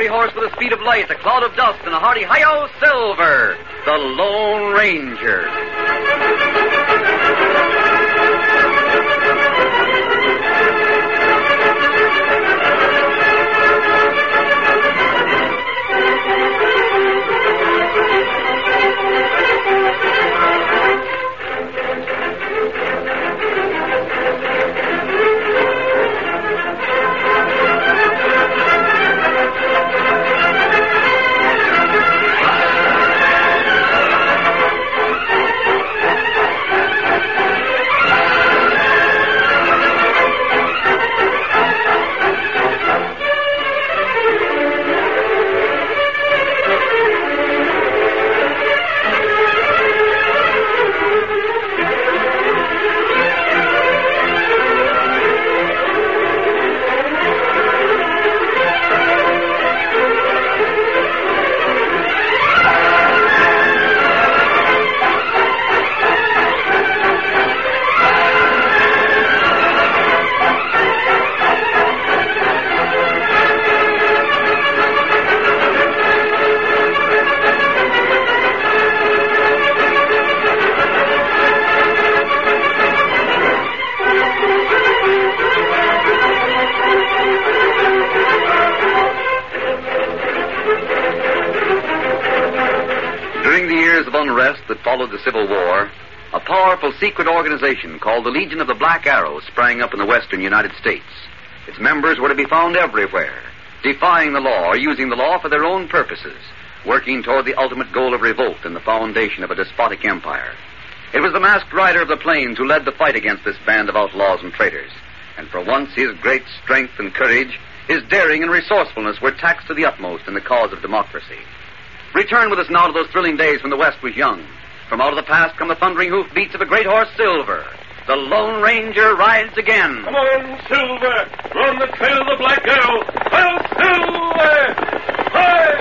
fiery horse with the speed of light, a cloud of dust, and a hearty hi-yo, Silver, the Lone Ranger. Unrest that followed the Civil War, a powerful secret organization called the Legion of the Black Arrow sprang up in the western United States. Its members were to be found everywhere, defying the law or using the law for their own purposes, working toward the ultimate goal of revolt and the foundation of a despotic empire. It was the masked rider of the plains who led the fight against this band of outlaws and traitors, and for once his great strength and courage, his daring and resourcefulness were taxed to the utmost in the cause of democracy. Return with us now to those thrilling days when the West was young. From out of the past come the thundering hoofbeats of a great horse, Silver. The Lone Ranger rides again. Come on, Silver. We're on the trail of the Black Arrow. Well, Silver! Hi!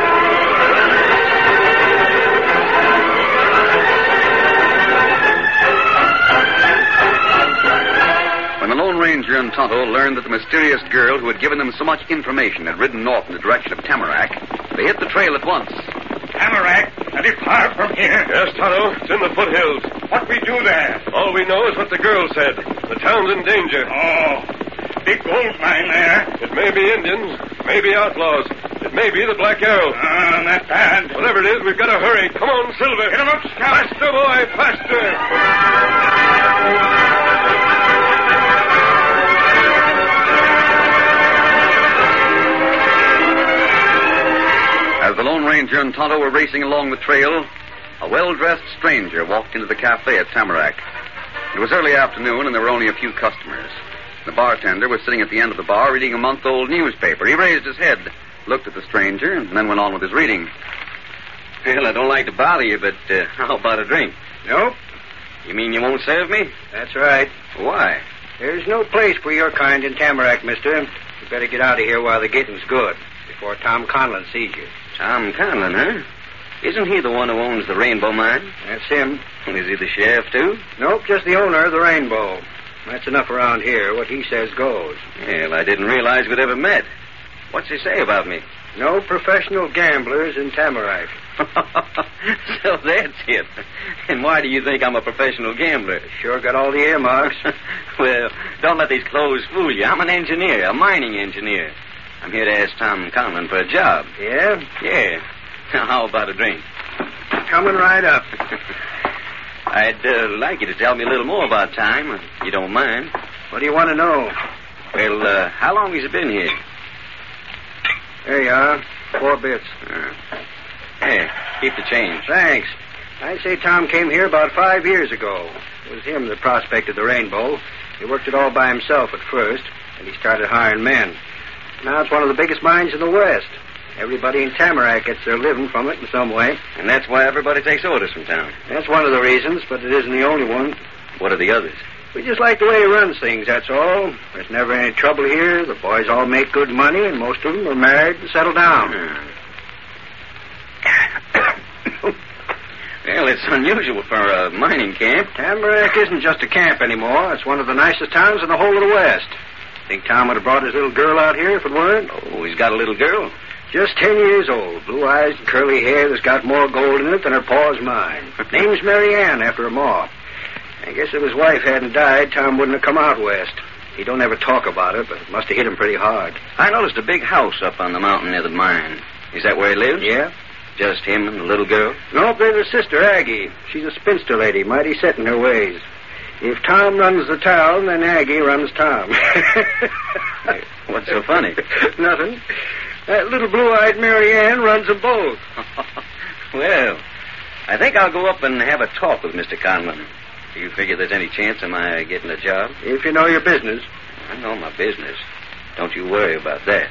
When the Lone Ranger and Tonto learned that the mysterious girl who had given them so much information had ridden north in the direction of Tamarack, they hit the trail at once. Tamarack? That is far from here. Yes, Tonto. It's in the foothills. What we do there? All we know is what the girl said. The town's in danger. Oh, big gold mine there. It may be Indians, maybe outlaws. It may be the Black Arrow. Not bad. Whatever it is, we've got to hurry. Come on, Silver. Get him up, Scout. Faster, boy, faster. As the Lone Ranger and Tonto were racing along the trail, a well-dressed stranger walked into the cafe at Tamarack. It was early afternoon, and there were only a few customers. The bartender was sitting at the end of the bar reading a month-old newspaper. He raised his head, looked at the stranger, and then went on with his reading. Well, I don't like to bother you, but how about a drink? Nope. You mean you won't serve me? That's right. Why? There's no place for your kind in Tamarack, mister. You better get out of here while the getting's good, before Tom Conlon sees you. Tom Conlon, huh? Isn't he the one who owns the Rainbow Mine? That's him. Is he the sheriff, too? Nope, just the owner of the Rainbow. That's enough around here. What he says goes. Well, I didn't realize we'd ever met. What's he say about me? No professional gamblers in Tamarack. So that's it. And why do you think I'm a professional gambler? Sure got all the earmarks. Well, don't let these clothes fool you. I'm an engineer, a mining engineer. I'm here to ask Tom Conlon for a job. Yeah? Yeah. Now, how about a drink? Coming right up. I'd like you to tell me a little more about Tom, if you don't mind. What do you want to know? Well, how long has he been here? There you are. 4 bits. Here, keep the change. Thanks. I'd say Tom came here about 5 years ago. It was him that prospected the Rainbow. He worked it all by himself at first, and he started hiring men. Now it's one of the biggest mines in the West. Everybody in Tamarack gets their living from it in some way. And that's why everybody takes orders from town. That's one of the reasons, but it isn't the only one. What are the others? We just like the way he runs things, that's all. There's never any trouble here. The boys all make good money, and most of them are married and settled down. Well, it's unusual for a mining camp. Tamarack isn't just a camp anymore. It's one of the nicest towns in the whole of the West. Think Tom would have brought his little girl out here if it weren't? Oh, he's got a little girl? Just 10 years old. Blue eyes and curly hair that's got more gold in it than her pa's mine. Name's Mary Ann after her ma. I guess if his wife hadn't died, Tom wouldn't have come out west. He don't ever talk about it, but it must have hit him pretty hard. I noticed a big house up on the mountain near the mine. Is that where he lives? Yeah? Just him and the little girl? Nope, there's a sister, Aggie. She's a spinster lady, mighty set in her ways. If Tom runs the town, then Aggie runs Tom. What's so funny? Nothing. That little blue-eyed Mary Ann runs them both. Well, I think I'll go up and have a talk with Mr. Conlon. Do you figure there's any chance of my getting a job? If you know your business. I know my business. Don't you worry about that.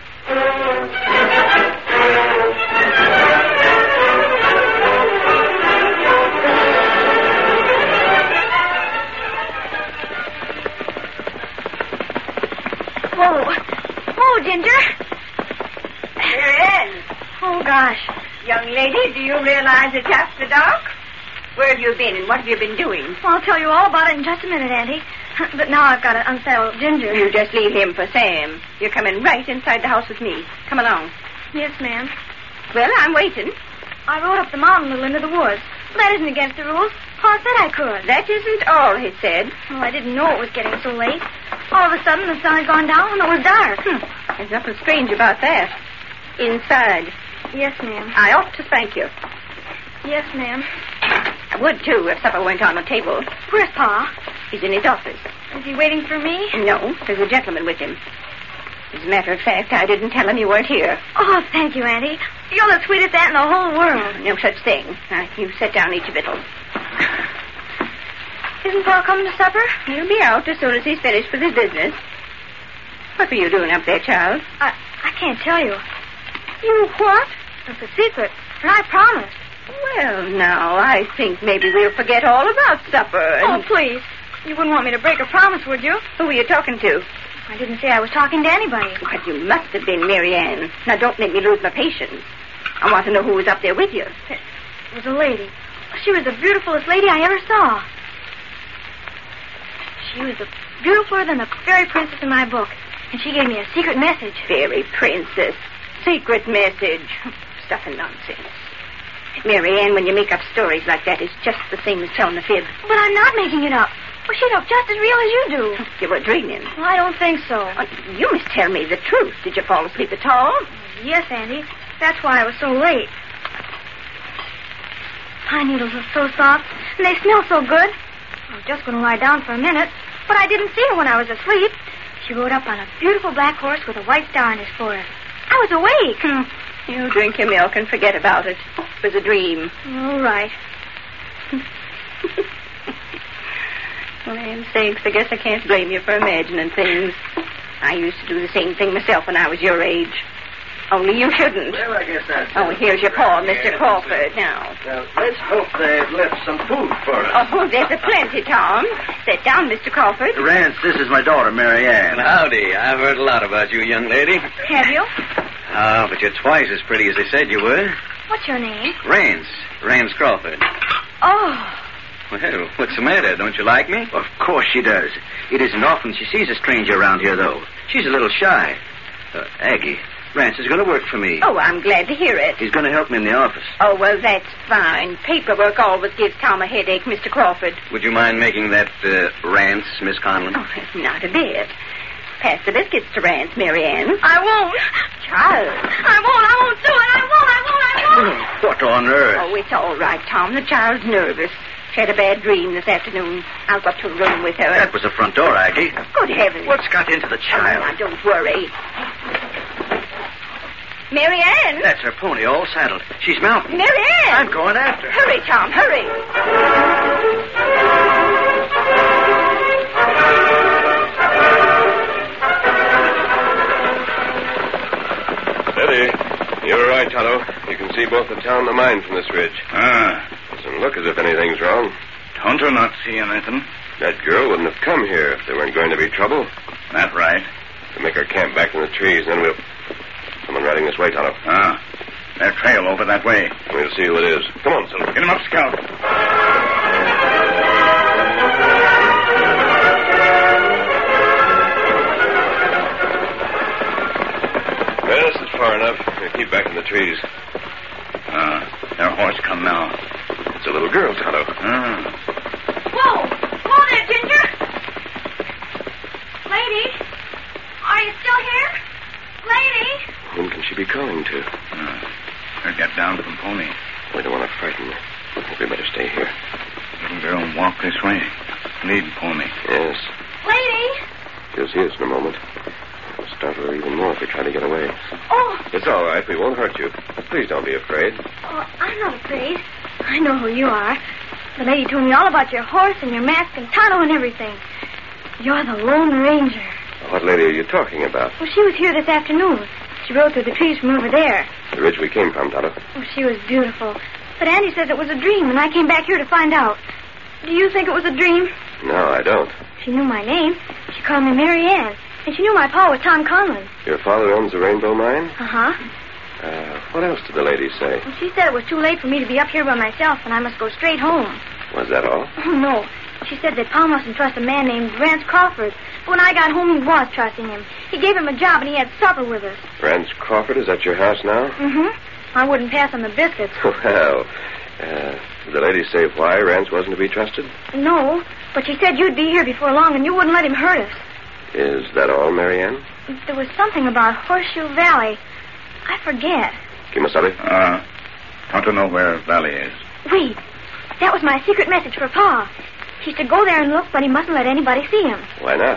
Oh, Ginger. Mary Ann. Oh, gosh. Young lady, do you realize it's after dark? Where have you been and what have you been doing? Well, I'll tell you all about it in just a minute, Auntie. But now I've got to unsettle Ginger. You just leave him for Sam. You're coming right inside the house with me. Come along. Yes, ma'am. Well, I'm waiting. I rode up the mountain a little into the woods. That isn't against the rules. Pa said I could. That isn't all, he said. Well, I didn't know it was getting so late. All of a sudden, the sun had gone down and it was dark. There's nothing strange about that. Inside. Yes, ma'am. I ought to thank you. Yes, ma'am. I would, too, if supper went on the table. Where's Pa? He's in his office. Is he waiting for me? No, there's a gentleman with him. As a matter of fact, I didn't tell him you weren't here. Oh, thank you, Auntie. You're the sweetest aunt in the whole world. No such thing. You sit down and eat your victuals. Isn't Pa coming to supper? He'll be out as soon as he's finished with his business. What were you doing up there, child? I can't tell you. You what? It's a secret, and I promised. Well, now, I think maybe we'll forget all about supper and... Oh, please. You wouldn't want me to break a promise, would you? Who were you talking to? I didn't say I was talking to anybody. But you must have been Mary Ann. Now, don't make me lose my patience. I want to know who was up there with you. It was a lady. She was the beautifulest lady I ever saw. She was beautifuler than the fairy princess in my book, and she gave me a secret message. Fairy princess. Secret message. Stuff and nonsense. Mary Ann, when you make up stories like that, it's just the same as telling a fib. But I'm not making it up. Well, she looked just as real as you do. You were dreaming. Well, I don't think so. You must tell me the truth. Did you fall asleep at all? Yes, Auntie. That's why I was so late. Pine needles are so soft, and they smell so good. I was just going to lie down for a minute, but I didn't see her when I was asleep. She rode up on a beautiful black horse with a white star on his forehead. I was awake. You drink your milk and forget about it. It was a dream. All right. Land sakes, I guess I can't blame you for imagining things. I used to do the same thing myself when I was your age. Only you shouldn't. Well, I guess that's... Oh, here's your paw, Mr. Crawford, now. Well, let's hope they've left some food for us. Oh, there's a plenty, Tom. Sit down, Mr. Crawford. Rance, this is my daughter, Mary Ann. Howdy. I've heard a lot about you, young lady. Have you? Ah, but you're twice as pretty as they said you were. What's your name? Rance. Rance Crawford. Oh. Well, what's the matter? Don't you like me? Of course she does. It isn't often she sees a stranger around here, though. She's a little shy. Aggie, Rance is going to work for me. Oh, I'm glad to hear it. He's going to help me in the office. Oh, well, that's fine. Paperwork always gives Tom a headache, Mr. Crawford. Would you mind making that Rance, Miss Conlon? Oh, not a bit. Pass the biscuits to Rance, Mary Ann. I won't. Child. I won't do it. I won't. What on earth? Oh, it's all right, Tom. The child's nervous. She had a bad dream this afternoon. I'll go to her room with her. That was the front door, Aggie. Good heavens. What's got into the Oh, child? now, don't worry. Mary Ann! That's her pony all saddled. She's mounting. Mary Ann! I'm going after her. Hurry, Tom, hurry. Steady. You're right, Tonto. You can see both the town and the mine from this ridge. Doesn't look as if anything's wrong. Tonto not see anything. That girl wouldn't have come here if there weren't going to be trouble. That right. We'll make our camp back in the trees, and then we'll... Someone riding this way, Tonto. That trail over that way. We'll see who it is. Come on, Silver. Get him up, Scout. Well, this is far enough. We're Keep back in the trees. Their horse come now. It's a little girl, Tonto. Whoa! Whoa there, Ginger! Lady? Are you still here? Lady? Whom can she be calling to? Her get down from pony. We don't want to frighten her. I think we better stay here. Little girl, walk this way. Lead pony. Yes. Lady? You'll see us in a moment. We'll startle her even more if we try to get away. Oh! It's all right. We won't hurt you. Please don't be afraid. Oh, I'm not afraid. I know who you are. The lady told me all about your horse and your mask and Tonto and everything. You're the Lone Ranger. What lady are you talking about? Well, she was here this afternoon. She rode through the trees from over there. The ridge we came from, Tonto. Oh, she was beautiful. But Andy says it was a dream, and I came back here to find out. Do you think it was a dream? No, I don't. She knew my name. She called me Mary Ann. And she knew my pa was Tom Conlon. Your father owns the Rainbow Mine? Uh-huh. What else did the lady say? Well, she said it was too late for me to be up here by myself, and I must go straight home. Was that all? Oh, no. She said that Pa mustn't trust a man named Rance Crawford. But when I got home, he was trusting him. He gave him a job, and he had supper with us. Rance Crawford is at your house now? Mm-hmm. I wouldn't pass on the biscuits. Well, did the lady say why Rance wasn't to be trusted? No, but she said you'd be here before long, and you wouldn't let him hurt us. Is that all, Mary Ann? There was something about Horseshoe Valley. I forget. Kimasabi? Want to know where Valley is? Wait. That was my secret message for Pa. He's to go there and look, but he mustn't let anybody see him. Why not?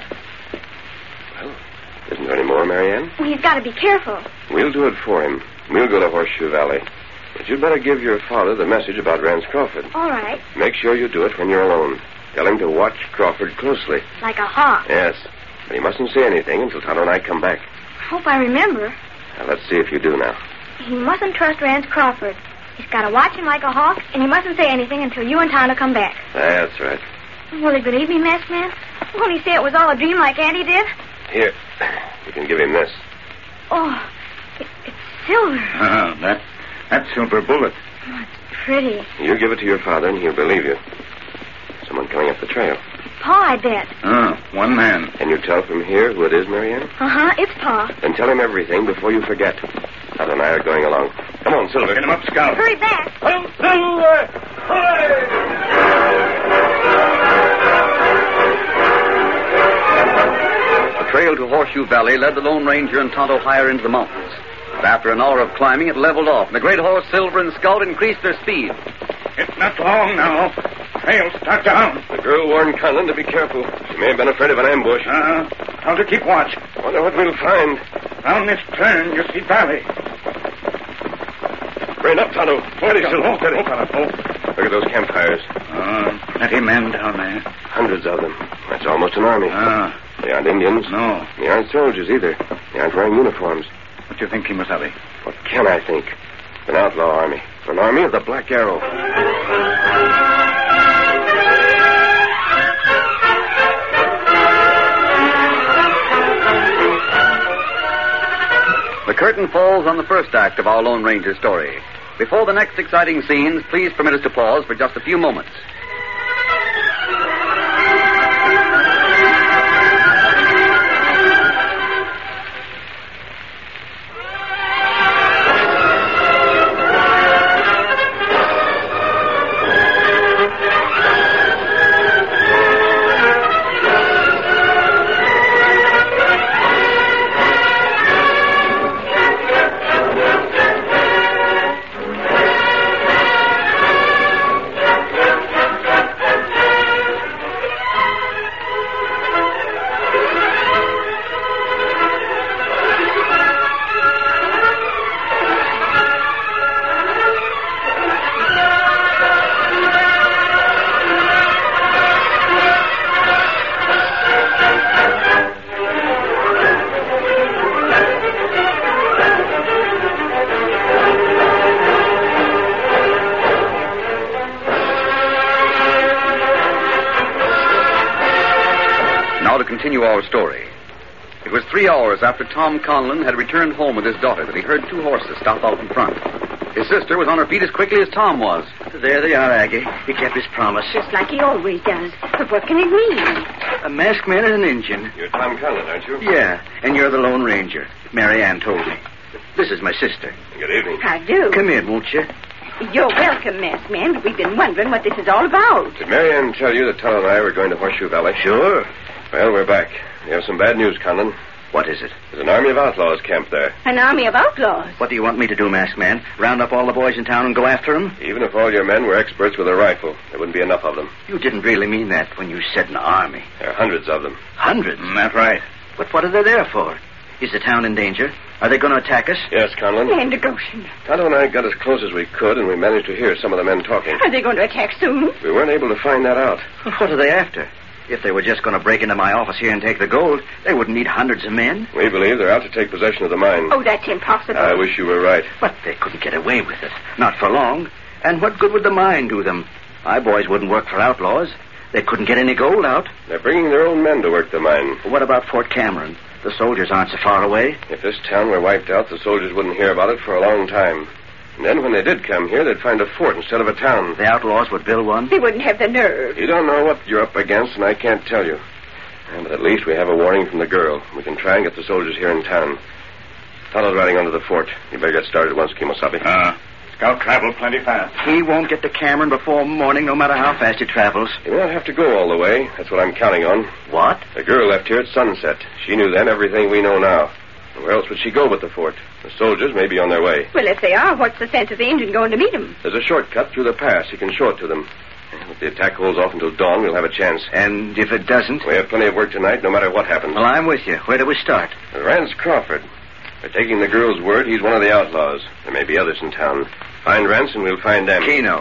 Well, isn't there any more, Mary Ann? Well, he's got to be careful. We'll do it for him. We'll go to Horseshoe Valley. But you'd better give your father the message about Rance Crawford. All right. Make sure you do it when you're alone. Tell him to watch Crawford closely. Like a hawk. Yes. But he mustn't say anything until Tonto and I come back. I hope I remember. Now, let's see if you do now. He mustn't trust Rance Crawford. He's got to watch him like a hawk, and he mustn't say anything until you and Tonto come back. That's right. Will he believe me, Masked Man? Won't he say it was all a dream like Andy did? Here. You can give him this. Oh, it's silver. That's silver bullet. Oh, it's pretty. You give it to your father, and he'll believe you. Someone coming up the trail. Pa, I bet. One man. Can you tell from here who it is, Mary Ann? Uh-huh, it's Pa. Then tell him everything before you forget. Tonto and I are going along. Come on, Silver. Get him up, Scout. Hurry back. Silver! The trail to Horseshoe Valley led the Lone Ranger and Tonto higher into the mountains. But after an hour of climbing, it leveled off, and the great horse Silver and Scout increased their speed. It's not long now. Trail start down. The girl warned Conlon to be careful. She may have been afraid of an ambush. How to keep watch. Wonder what we'll find. Round this turn, you see Valley. Rein up, Tonto. Steady, Silver. Steady. Look Look at those campfires. Plenty men down there. Hundreds of them. That's almost an army. They aren't Indians. No. They aren't soldiers either. They aren't wearing uniforms. What do you think, Kimasabi? What can I think? An outlaw army. An army of the Black Arrow. The curtain falls on the first act of our Lone Ranger story. Before the next exciting scenes, please permit us to pause for just a few moments. Continue our story. It was 3 hours after Tom Conlon had returned home with his daughter that he heard two horses stop out in front. His sister was on her feet as quickly as Tom was. There they are, Aggie. He kept his promise. Just like he always does. But what can it mean? A masked man and an Indian. You're Tom Conlon, aren't you? Yeah, and you're the Lone Ranger. Mary Ann told me. This is my sister. Good evening. I do. Come in, won't you? You're welcome, masked man, but we've been wondering what this is all about. Did Marianne tell you that Tonto and I were going to Horseshoe Valley? Sure. Well, we're back. We have some bad news, Conlon. What is it? There's an army of outlaws camped there. An army of outlaws? What do you want me to do, masked man? Round up all the boys in town and go after them? Even if all your men were experts with a rifle, there wouldn't be enough of them. You didn't really mean that when you said an army. There are hundreds of them. Hundreds? That's right. But what are they there for? Is the town in danger? Are they going to attack us? Yes, Conlon. Land of Goshen. Tonto and I got as close as we could, and we managed to hear some of the men talking. Are they going to attack soon? We weren't able to find that out. What are they after? If they were just going to break into my office here and take the gold, they wouldn't need hundreds of men. We believe they're out to take possession of the mine. Oh, that's impossible. I wish you were right. But they couldn't get away with it. Not for long. And what good would the mine do them? My boys wouldn't work for outlaws. They couldn't get any gold out. They're bringing their own men to work the mine. What about Fort Cameron? The soldiers aren't so far away. If this town were wiped out, the soldiers wouldn't hear about it for a long time. And then when they did come here, they'd find a fort instead of a town. The outlaws would build one? They wouldn't have the nerve. You don't know what you're up against, and I can't tell you. But at least we have a warning from the girl. We can try and get the soldiers here in town. Tonto's riding onto the fort. You better get started at once, Kimosabe. Scout traveled plenty fast. He won't get to Cameron before morning, no matter how fast he travels. He may not have to go all the way. That's what I'm counting on. What? The girl left here at sunset. She knew then everything we know now. Where else would she go but the fort? The soldiers may be on their way. Well, if they are, what's the sense of the Indian going to meet them? There's a shortcut through the pass. You can show it to them. If the attack holds off until dawn, we'll have a chance. And if it doesn't? We have plenty of work tonight, no matter what happens. Well, I'm with you. Where do we start? Rance Crawford. We're taking the girl's word. He's one of the outlaws. There may be others in town. Find Rance and we'll find them. Keno.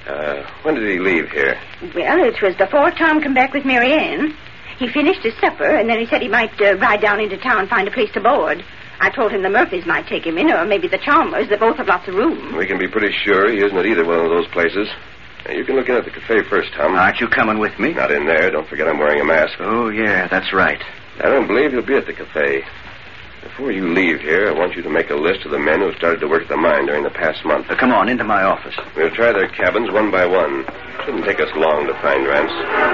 When did he leave here? Well, it was before Tom come back with Marianne. He finished his supper, and then he said he might ride down into town and find a place to board. I told him the Murphys might take him in, or maybe the Chalmers. They both have lots of room. We can be pretty sure he isn't at either one of those places. Now, you can look in at the cafe first, Tom. Aren't you coming with me? Not in there. Don't forget I'm wearing a mask. Oh, yeah, that's right. I don't believe you'll be at the cafe. Before you leave here, I want you to make a list of the men who started to work at the mine during the past month. Come on, into my office. We'll try their cabins one by one. Shouldn't take us long to find Rance.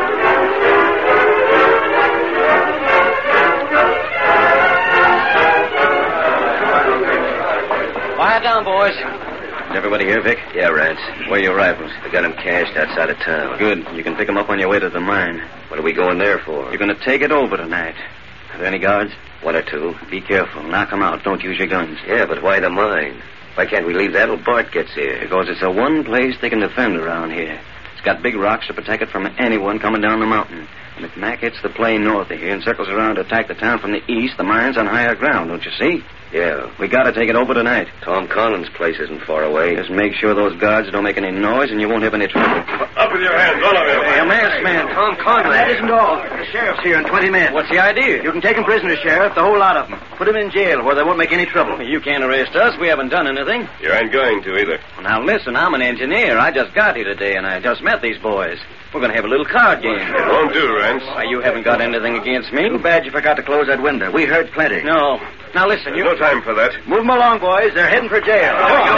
Quiet down, boys. Is everybody here, Vic? Yeah, Rance. Where are your rifles? I got them cached outside of town. Good. You can pick them up on your way to the mine. What are we going there for? You're going to take it over tonight. Are there any guards? One or two. Be careful. Knock them out. Don't use your guns. Yeah, but why the mine? Why can't we leave that till Bart gets here? Because it's the one place they can defend around here. It's got big rocks to protect it from anyone coming down the mountain. And if Mac hits the plain north of here and circles around to attack the town from the east, the mine's on higher ground, don't you see? Yeah. We gotta take it over tonight. Tom Conlon's place isn't far away. Just make sure those guards don't make any noise and you won't have any trouble. Up with your hands, all of you. Hey, a masked man. Tom Conlon. That isn't all. The sheriff's here and 20 men. What's the idea? You can take them prisoners, Sheriff, the whole lot of them. Put them in jail where they won't make any trouble. You can't arrest us. We haven't done anything. You aren't going to either. Well, now, listen, I'm an engineer. I just got here today, and I just met these boys. We're going to have a little card game. It won't do, Rance. Why, you haven't got anything against me? Too bad you forgot to close that window. We heard plenty. No. Now, listen, There's no time for that. Move them along, boys. They're heading for jail.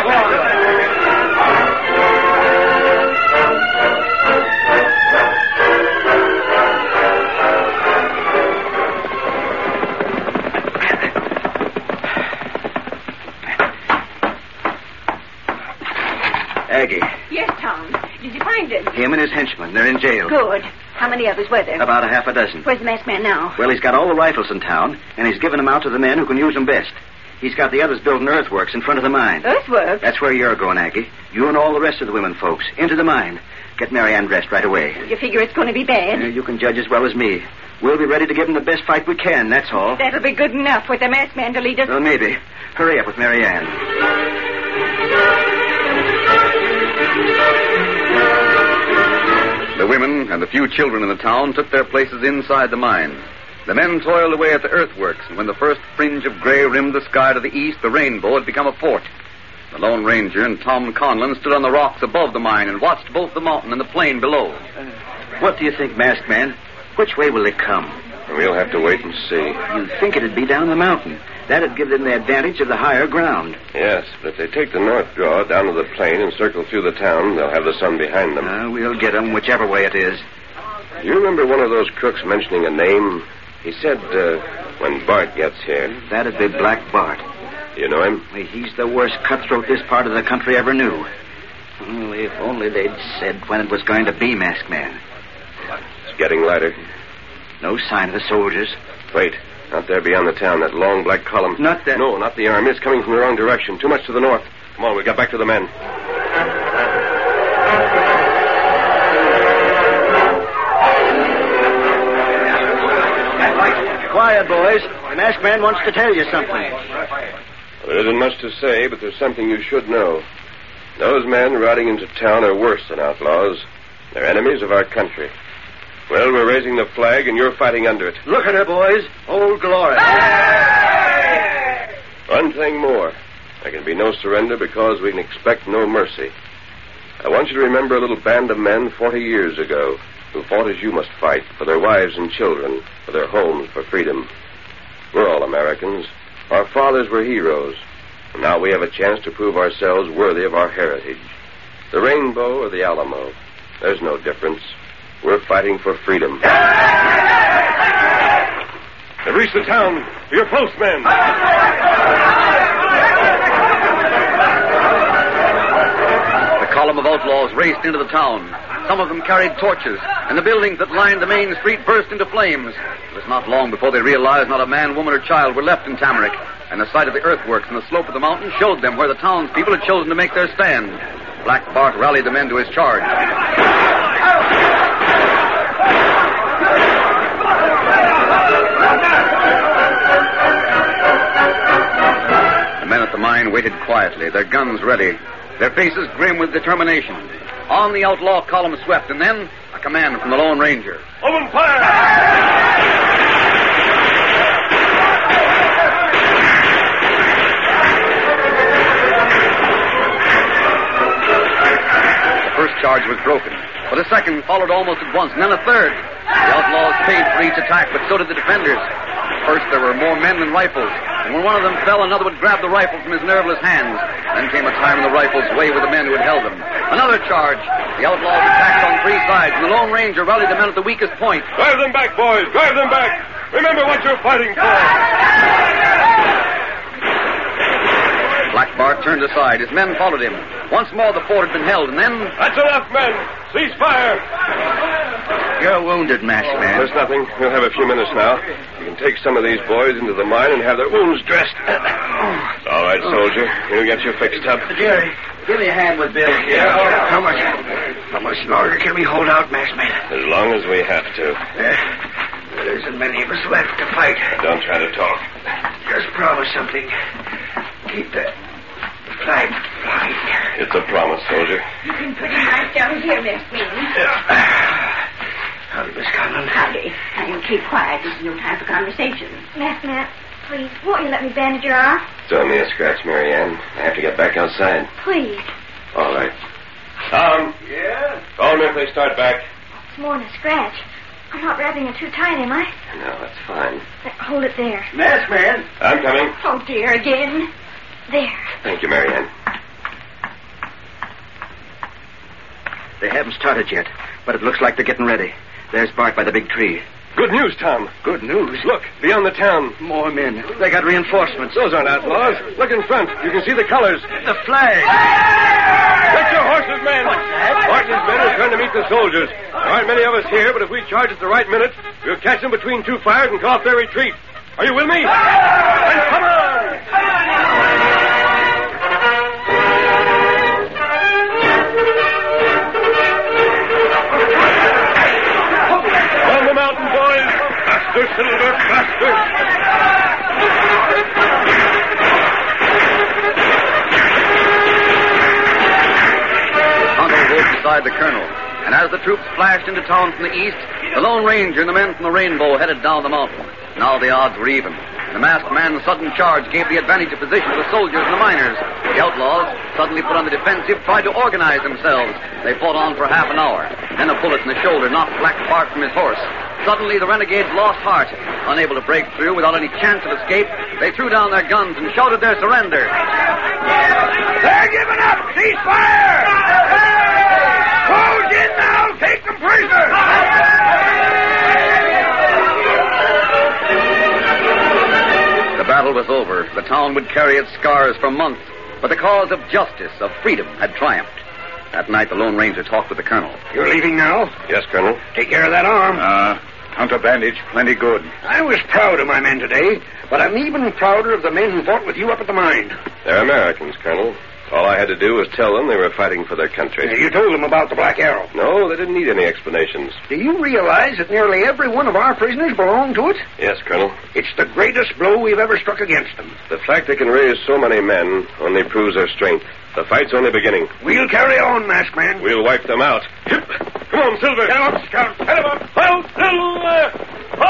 Aggie. Yes, Tom. Did you find him? Him and his henchmen. They're in jail. Good. How many others were there? About a half a dozen. Where's the masked man now? Well, he's got all the rifles in town, and he's given them out to the men who can use them best. He's got the others building earthworks in front of the mine. Earthworks? That's where you're going, Aggie. You and all the rest of the women folks. Into the mine. Get Marianne dressed right away. You figure it's going to be bad? You can judge as well as me. We'll be ready to give them the best fight we can, that's all. That'll be good enough with the masked man to lead us. Well, maybe. Hurry up with Marianne. The women and the few children in the town took their places inside the mine. The men toiled away at the earthworks, and when the first fringe of gray rimmed the sky to the east, the rainbow had become a fort. The Lone Ranger and Tom Conlon stood on the rocks above the mine and watched both the mountain and the plain below. What do you think, masked man? Which way will they come? We'll have to wait and see. You'd think it'd be down the mountain. That'd give them the advantage of the higher ground. Yes, but if they take the north draw down to the plain and circle through the town, they'll have the sun behind them. We'll get them whichever way it is. You remember one of those crooks mentioning a name? He said, when Bart gets here. That'd be Black Bart. You know him? He's the worst cutthroat this part of the country ever knew. Well, if only they'd said when it was going to be, Masked Man. It's getting lighter. No sign of the soldiers. Wait. Out there beyond the town, that long black column. Not that... No, not the army. It's coming from the wrong direction. Too much to the north. Come on, we got back to the men. Quiet, boys. The Masked Man wants to tell you something. Well, there isn't much to say, but there's something you should know. Those men riding into town are worse than outlaws. They're enemies of our country. Well, we're raising the flag, and you're fighting under it. Look at her, boys. Old Glory. Hey! One thing more. There can be no surrender because we can expect no mercy. I want you to remember a little band of men 40 years ago who fought as you must fight, for their wives and children, for their homes, for freedom. We're all Americans. Our fathers were heroes. And now we have a chance to prove ourselves worthy of our heritage. The rainbow or the Alamo. There's no difference. We're fighting for freedom. They've reached the town. You're close, men. The column of outlaws raced into the town. Some of them carried torches, and the buildings that lined the main street burst into flames. It was not long before they realized not a man, woman, or child were left in Tamarack, and the sight of the earthworks on the slope of the mountain showed them where the townspeople had chosen to make their stand. Black Bart rallied the men to his charge. The men at the mine waited quietly, their guns ready, their faces grim with determination. On the outlaw column swept, and then a command from the Lone Ranger. Open fire! The first charge was broken, but a second followed almost at once, and then a third. The outlaws paid for each attack, but so did the defenders. First, there were more men than rifles, and when one of them fell, another would grab the rifle from his nerveless hands. Then came a time when the rifles lay with the men who had held them. Another charge. The outlaws attacked on three sides, and the Lone Ranger rallied the men at the weakest point. Drive them back, boys. Drive them back. Remember what you're fighting for. Black Bart turned aside. His men followed him. Once more, the fort had been held, and then... That's enough, men. Cease fire. You're wounded, Masked Man. There's nothing. We'll have a few minutes now. You can take some of these boys into the mine and have their wounds dressed. All right, soldier. We'll get you fixed up. Jerry, give me a hand with Bill. Yeah. How much longer can we hold out, Masked Man? As long as we have to. There isn't many of us left to fight. Don't try to talk. Just promise something. Keep the flag flying. It's a promise, soldier. You've been pretty nice down here, Miss Green. Howdy, Miss Conlon. Howdy. Now you keep quiet. This is no time for conversation. Masked Man, please, won't you let me bandage your arm? It's only a scratch, Mary Ann. I have to get back outside. Please. All right. Tom. Yeah? Call me if they start back. It's more than a scratch. I'm not wrapping it too tight, am I? No, that's fine. Hold it there. Masked Man. I'm coming. Oh, dear, again. There. Thank you, Mary Ann. They haven't started yet, but it looks like they're getting ready. There's Bart by the big tree. Good news, Tom. Good news. Look, beyond the town. More men. They got reinforcements. Those aren't outlaws. Look in front. You can see the colors. The flag. Get your horses, men. What's that? Barton's men are trying to meet the soldiers. There aren't many of us here, but if we charge at the right minute, we'll catch them between two fires and cut off their retreat. Are you with me? Then come on! On the mountain, boys! Faster, Silver, faster! Tonto rode beside the colonel, and as the troops flashed into town from the east, the Lone Ranger and the men from the Rainbow headed down the mountain. Now the odds were even. The Masked Man's sudden charge gave the advantage of position to the soldiers and the miners. The outlaws, suddenly put on the defensive, tried to organize themselves. They fought on for half an hour. Then a bullet in the shoulder knocked Black Bart from his horse. Suddenly, the renegades lost heart. Unable to break through without any chance of escape, they threw down their guns and shouted their surrender. They're giving up! Cease fire! Close in now! Take them prisoner! The battle was over, the town would carry its scars for months, but the cause of justice, of freedom, had triumphed. That night, the Lone Ranger talked with the colonel. You're leaving now? Yes, Colonel. Take care of that arm. Counter bandage, plenty good. I was proud of my men today, but I'm even prouder of the men who fought with you up at the mine. They're Americans, Colonel. All I had to do was tell them they were fighting for their country. You told them about the Black Arrow. No, they didn't need any explanations. Do you realize that nearly every one of our prisoners belonged to it? Yes, Colonel. It's the greatest blow we've ever struck against them. The fact they can raise so many men only proves their strength. The fight's only beginning. We'll carry on, Masked Man. We'll wipe them out. Come on, Silver. Get up, Scout. Head him up. Hail, Silver!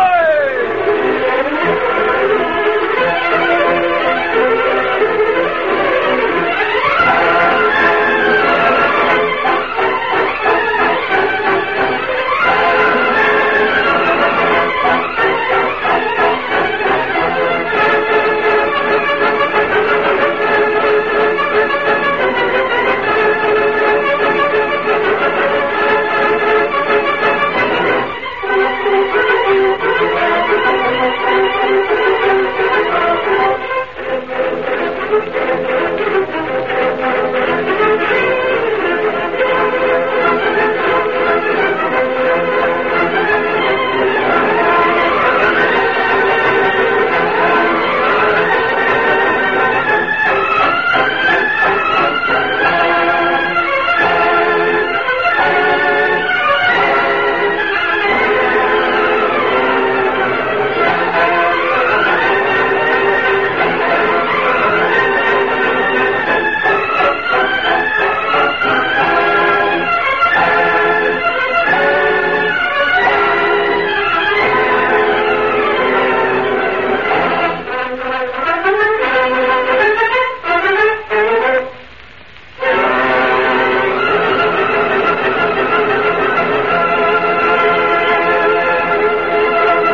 Hi!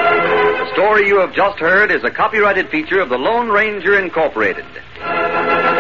You have just heard is a copyrighted feature of the Lone Ranger Incorporated.